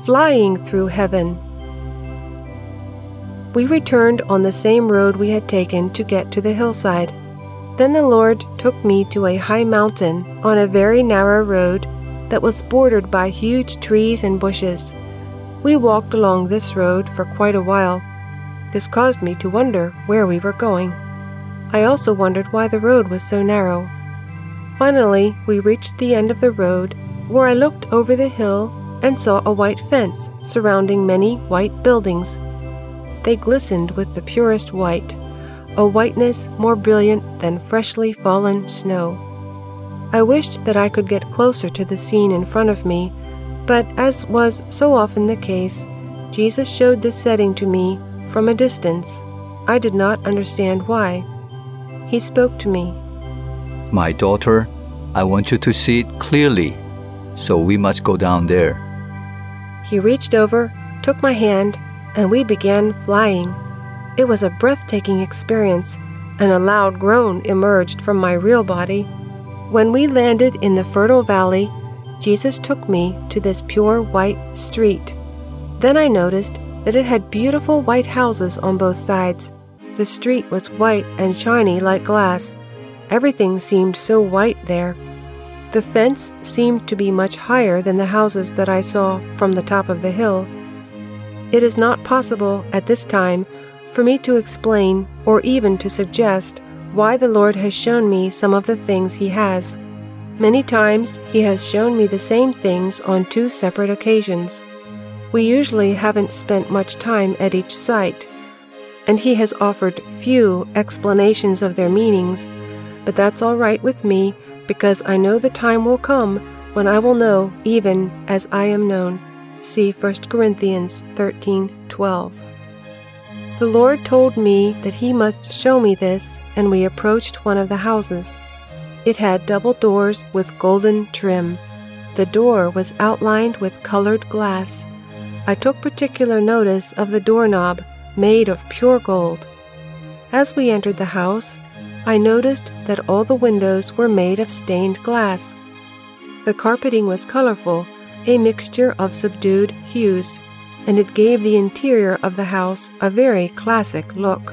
flying through heaven. We returned on the same road we had taken to get to the hillside. Then the Lord took me to a high mountain on a very narrow road that was bordered by huge trees and bushes. We walked along this road for quite a while. This caused me to wonder where we were going. I also wondered why the road was so narrow. Finally, we reached the end of the road, where I looked over the hill and saw a white fence surrounding many white buildings. They glistened with the purest white, a whiteness more brilliant than freshly fallen snow. I wished that I could get closer to the scene in front of me, but as was so often the case, Jesus showed this setting to me from a distance. I did not understand why. He spoke to me. My daughter, I want you to see it clearly, so we must go down there. He reached over, took my hand, and we began flying. It was a breathtaking experience, and a loud groan emerged from my real body. When we landed in the fertile valley, Jesus took me to this pure white street. Then I noticed that it had beautiful white houses on both sides. The street was white and shiny like glass. Everything seemed so white there. The fence seemed to be much higher than the houses that I saw from the top of the hill. It is not possible at this time for me to explain or even to suggest why the Lord has shown me some of the things He has. Many times He has shown me the same things on two separate occasions. We usually haven't spent much time at each site, and He has offered few explanations of their meanings, but that's all right with me because I know the time will come when I will know even as I am known. See 1 Corinthians 13:12. The Lord told me that He must show me this, and we approached one of the houses. It had double doors with golden trim. The door was outlined with colored glass. I took particular notice of the doorknob, made of pure gold. As we entered the house, I noticed that all the windows were made of stained glass. The carpeting was colorful, a mixture of subdued hues, and it gave the interior of the house a very classic look.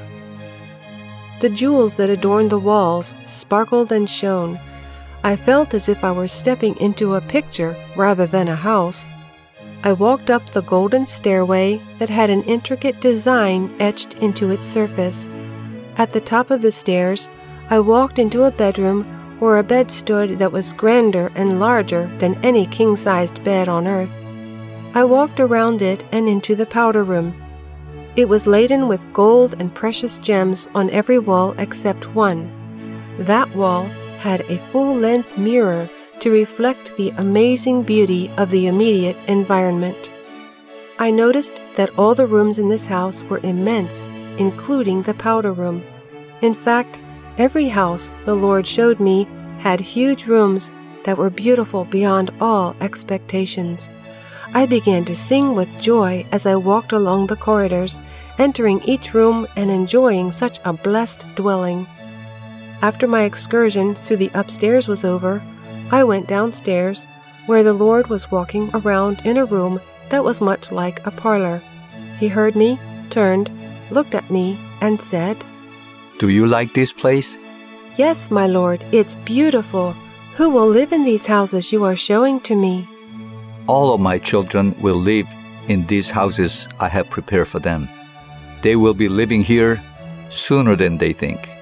The jewels that adorned the walls sparkled and shone. I felt as if I were stepping into a picture rather than a house. I walked up the golden stairway that had an intricate design etched into its surface. At the top of the stairs, I walked into a bedroom where a bed stood that was grander and larger than any king-sized bed on earth. I walked around it and into the powder room. It was laden with gold and precious gems on every wall except one. That wall had a full-length mirror to reflect the amazing beauty of the immediate environment. I noticed that all the rooms in this house were immense, including the powder room. In fact, every house the Lord showed me had huge rooms that were beautiful beyond all expectations. I began to sing with joy as I walked along the corridors, entering each room and enjoying such a blessed dwelling. After my excursion through the upstairs was over, I went downstairs, where the Lord was walking around in a room that was much like a parlor. He heard me, turned, looked at me, and said, "Do you like this place?" "Yes, my Lord, it's beautiful. Who will live in these houses you are showing to me?" "All of my children will live in these houses I have prepared for them. They will be living here sooner than they think."